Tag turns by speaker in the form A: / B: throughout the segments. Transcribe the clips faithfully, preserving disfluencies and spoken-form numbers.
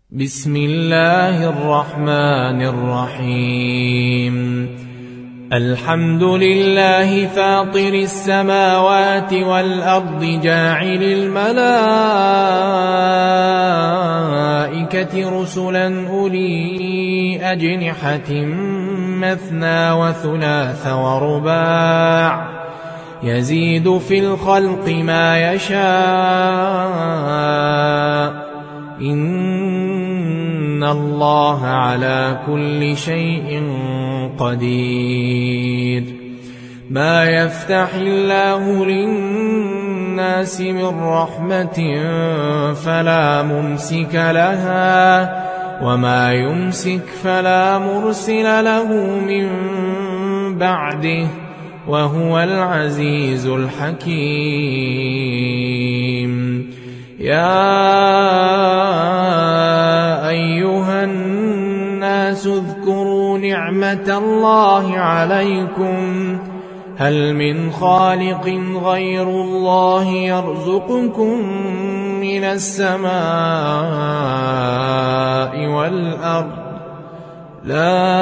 A: بسم الله الرحمن الرحيم الحمد لله فاطر السماوات والأرض جاعل الملائكة رسلا أولي أجنحة مثنى وثلاث ورباع يزيد في الخلق ما يشاء إن الله على كل شيء قدير ما يفتح الله للناس من رحمة فلا ممسك لها وما يمسك فلا مرسل له من بعده وهو العزيز الحكيم يا أيها الناس اذكروا نعمة الله عليكم هل من خالق غير الله يرزقكم من السماء والأرض لا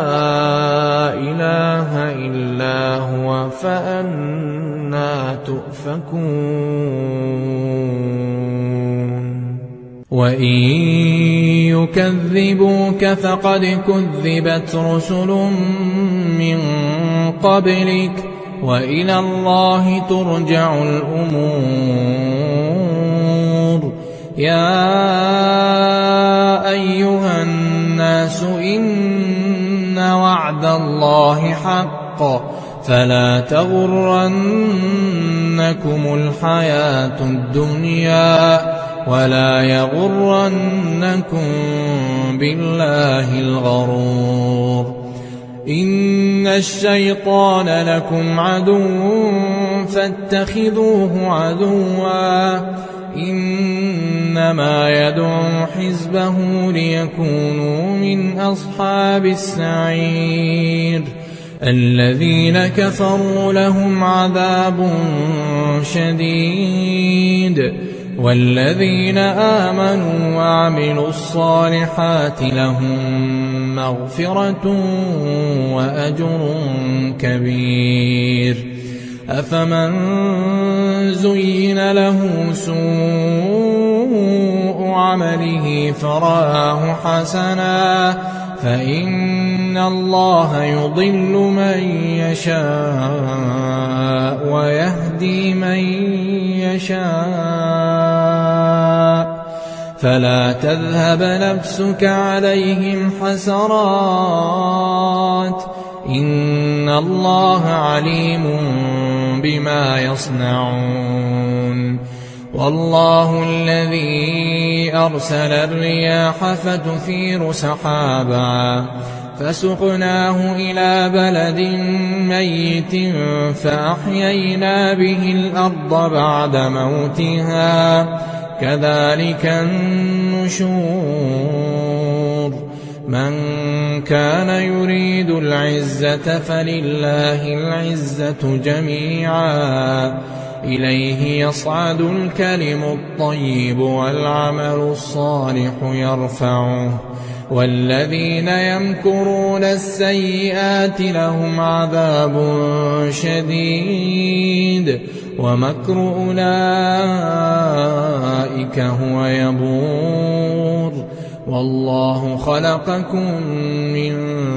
A: إله إلا هو فأنى تؤفكون وإن يكذبوك فقد كذبت رسل من قبلك وإلى الله ترجع الأمور يا أيها الناس إن وعد الله حق فلا تغرنكم الحياة الدنيا ولا يغرنكم بالله الغرور إن الشيطان لكم عدو فاتخذوه عدوا إنما يدعو حزبه ليكونوا من أصحاب السعير الذين كفروا لهم عذاب شديد والذين آمنوا وعملوا الصالحات لهم مغفرة وأجر كبير أفمن زين له سوء عمله فرآه حسنا فإن الله يضل من يشاء ويهدي من يشاء فلا تذهب نفسك عليهم حسرات إن الله عليم بما يصنعون والله الذي أرسل الرياح فتثير سحابا فسقناه إلى بلد ميت فأحيينا به الأرض بعد موتها كذلك النشور من كان يريد العزة فلله العزة جميعا إليه يصعد الكلم الطيب والعمل الصالح يرفعه والذين يمكرون السيئات لهم عذاب شديد ومكر أولئك هو يبور والله خلقكم من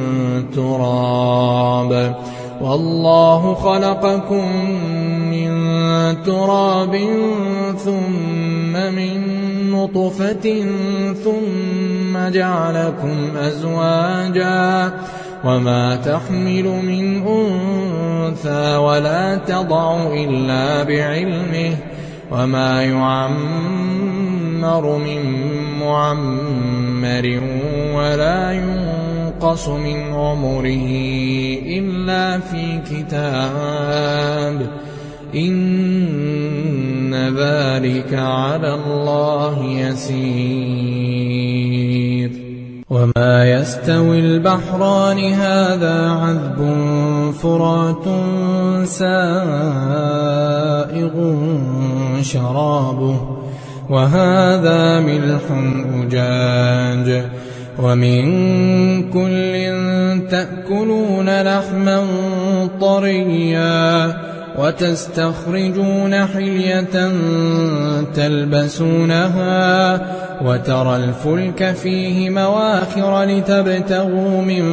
A: تراب والله خلقكم من تراب ثم من نطفة ثم جعلكم أزواجا وما تحمل من أنثى ولا تضع إلا بعلمه وما يعمر من معمر ولا ينقص من عمره إلا في كتاب إن ذلك على الله يسير وما يستوي البحران هذا عذب فرات سائغ شرابه وهذا ملح
B: زجاج ومن كل تأكلون لحما طريا وتستخرجون حلية تلبسونها وترى الفلك فيه مواخر لتبتغوا من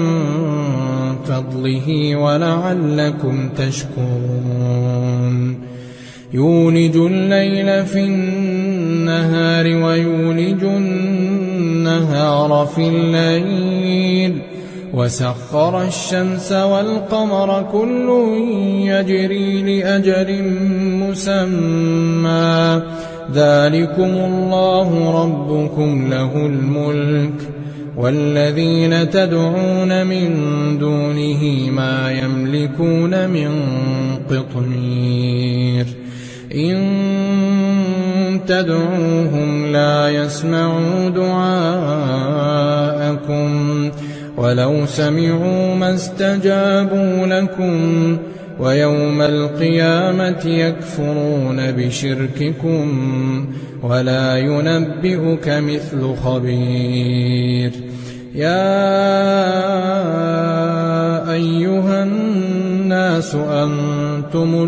B: فضله ولعلكم تشكرون يولج الليل في النهار ويولج النهار في الليل وسخر الشمس والقمر كل يجري لأجل مسمى ذلكم الله ربكم له الملك والذين تدعون من دونه ما يملكون من قطمير إن تدعوهم لا يسمعوا دعاءكم ولو سمعوا ما استجابوا لكم ويوم القيامة يكفرون بشرككم ولا ينبئك مثل خبير يا أيها الناس أنتم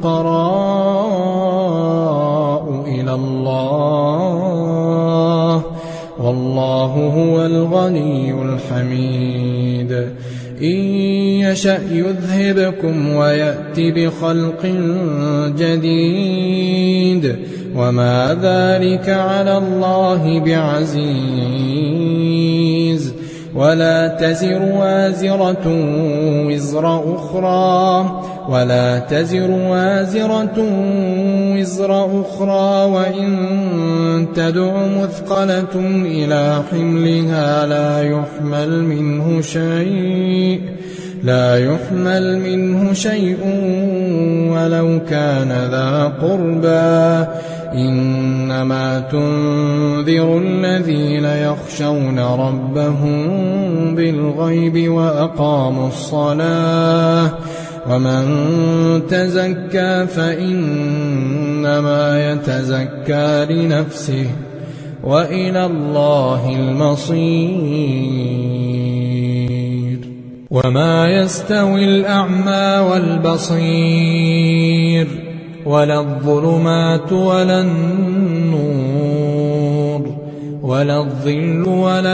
B: الفقراء إلى الله والله هو الغني الحميد إن يشأ يذهبكم ويأت بخلق جديد وما ذلك على الله بعزيز ولا تزر وازرة وزر أخرى ولا تزر وازرة وزر أخرى وإن تدع مثقلة إلى حملها لا يحمل منه شيء لا يحمل منه شيء ولو كان ذا قربى إنما تنذر الذين يخشون ربهم بالغيب وأقاموا الصلاة ومن تزكى فإنما يتزكى لنفسه وإلى الله المصير وما يستوي الأعمى والبصير ولا الظلمات ولا النور ولا الظل ولا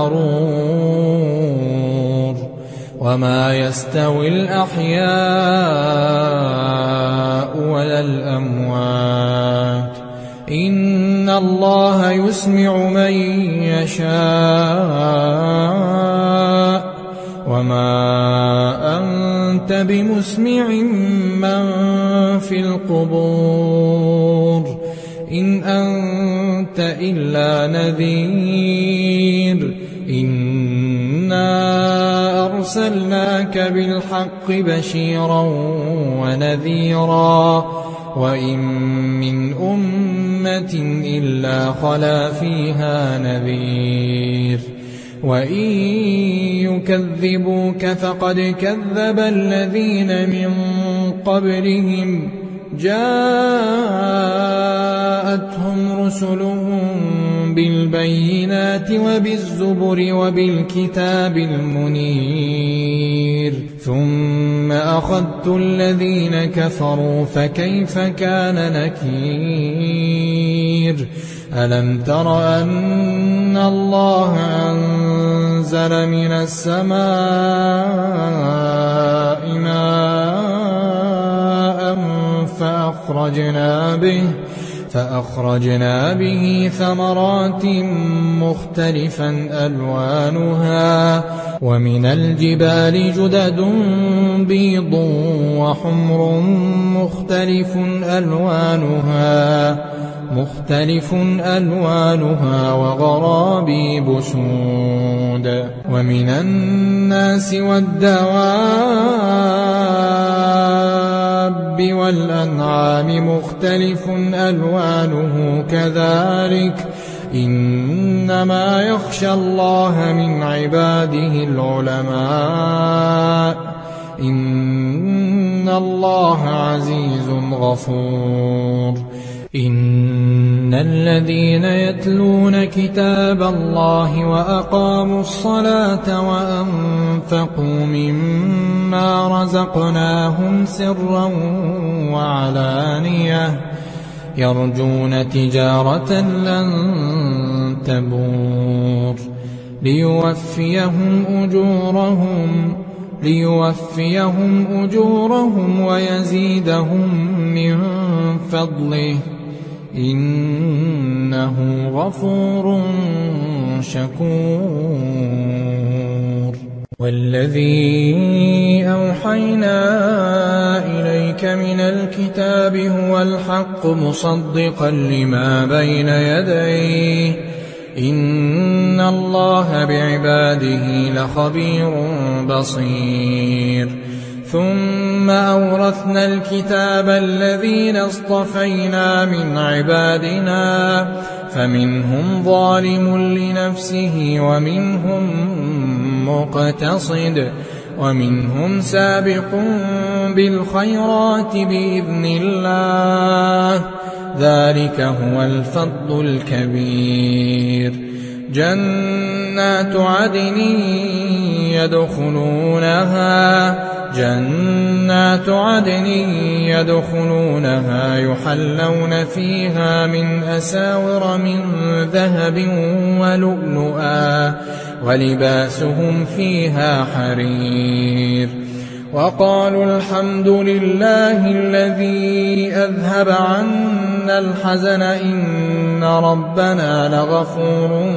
B: الحرور وما يستوي الأحياء ولا الأموات إن الله يسمع من يشاء وما أنت بمسمع من في القبور إن أنت إلا نذير إنا أرسلناك بالحق بشيرا ونذيرا وإن من أمة إلا خلا فيها نذير وإن يكذبوك فقد كذب الذين من قبلهم جاءتهم رسلهم بالبينات وبالزبر وبالكتاب المنير ثم أخذت الذين كفروا فكيف كان نكير ألم تر أن الله أنزل من السماء ماء فأخرجنا به فأخرجنا به ثمرات مختلفا ألوانها ومن الجبال جدد بيض وحمر مختلف ألوانها مختلف ألوانها وغرابيب سود ومن الناس والدواب والأنعام مختلف ألوانه كذلك إنما يخشى الله من عباده العلماء إن الله عزيز غفور إن الذين يتلون كتاب الله وأقاموا الصلاة وأنفقوا مما رزقناهم سرا وعلانية يرجون تجارة لن تبور ليوفيهم أجورهم ليوفيهم أجورهم ويزيدهم من فضله إنه غفور شكور. والذي أوحينا إليك من الكتاب هو الحق مصدقا لما بين يديه إن الله بعباده لخبير بصير. ثم أورثنا الكتاب الذين اصطفينا من عبادنا فمنهم ظالم لنفسه ومنهم مقتصد ومنهم سابق بالخيرات بإذن الله ذلك هو الفضل الكبير. جنات عدن يدخلونها جنات عدن يدخلونها يحلون فيها من أساور من ذهب ولؤلؤا ولباسهم فيها حرير. وقالوا الحمد لله الذي أذهب عنا الحزن إن ربنا لغفور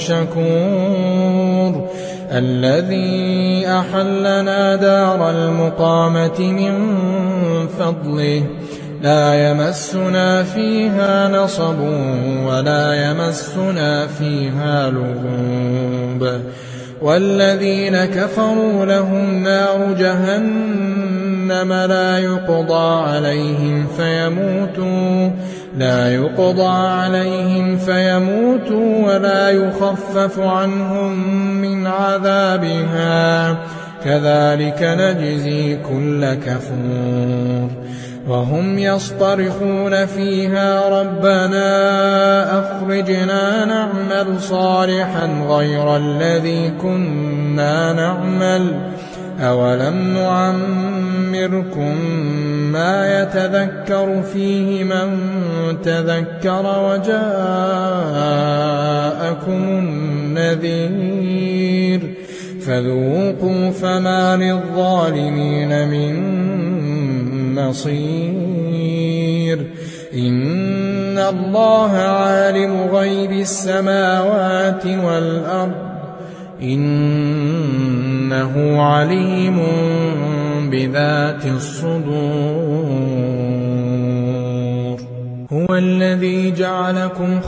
B: شكور. الذي أحلنا دار المقامة من فضله لا يمسنا فيها نصب ولا يمسنا فيها لغوب. والذين كفروا لهم نار جهنم لا يقضى عليهم فيموتوا لا يقضى عليهم فيموتوا ولا يخفف عنهم من عذابها كذلك نجزي كل كفور. وهم يصطرخون فيها ربنا أخرجنا نعمل صالحا غير الذي كنا نعمل أولم نعمركم ما يتذكر فيه من تذكر وجاءكم النذير فذوقوا فما للظالمين من نصير. إن الله عالم غيب السماوات والأرض إنه عليم بذات الصدور. هو الذي جعلكم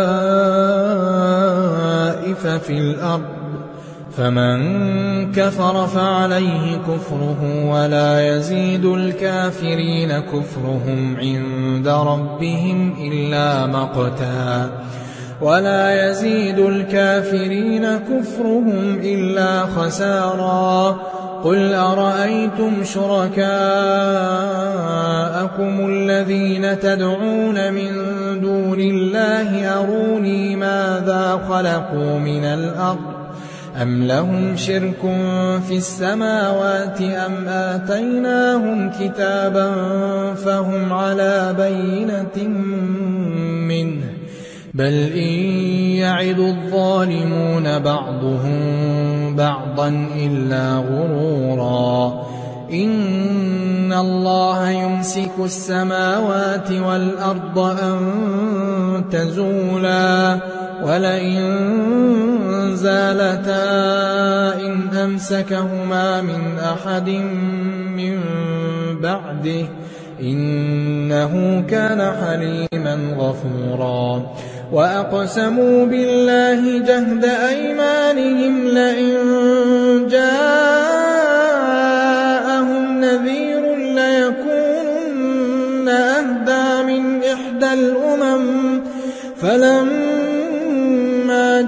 B: خلائف في الأرض فمن كفر فعليه كفره ولا يزيد الكافرين كفرهم عند ربهم إلا مقتا ولا يزيد الكافرين كفرهم إلا خسارا. قل أرأيتم شركاءكم الذين تدعون من دون الله أروني ماذا خلقوا من الأرض أم لهم شرك في السماوات أم آتيناهم كتابا فهم على بينة منه بل إن يعد الظالمون بعضهم بعضا إلا غرورا. إن الله يمسك السماوات والأرض أن تزولا ولئن زالتا إن أمسكهما من أحد من بعده إنه كان حليما غفورا. وأقسموا بالله جهد أيمانهم لئن جاءهم نذير ليكونن أهدى من إحدى الأمم فلما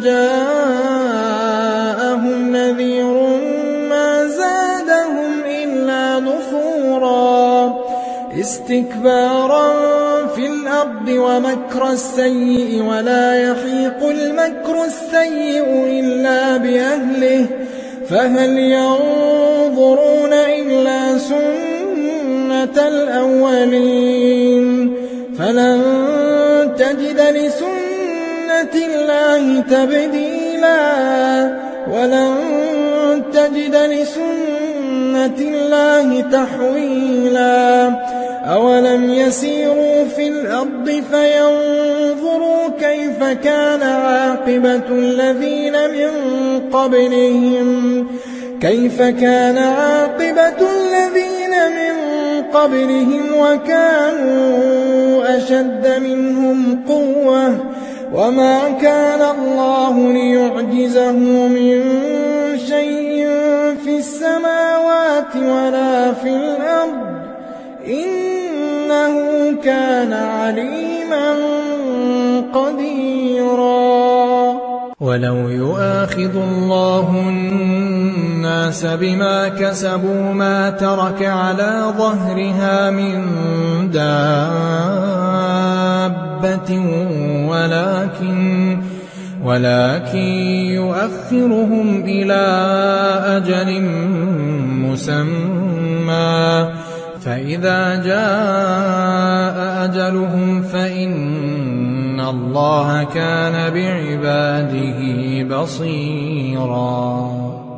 B: جاءهم نذير ما زادهم إلا نفورا استكبارا في الأرض ومكر السيء ولا يحيق المكر السيء إلا بأهله فهل ينظرون إلا سنة الأولين فلن تجد لسنة الله تبديلا ولن تجد لسنة الله تحويلا أولم يسيروا في الأرض فينظروا كيف كان عاقبة الذين من قبلهم كيف كان عاقبة الذين من قبلهم وكانوا أشد منهم قوة وما كان الله ليعجزه من شيء في السماوات ولا في الأرض إنه كان عليما قديرا ولو يؤاخذ الله الناس بما كسبوا ما ترك على ظهرها من دابة ولكن ولكن يؤخرهم إلى أجل مسمى فإذا جاء أجلهم فإن الله كان بعباده بصيرا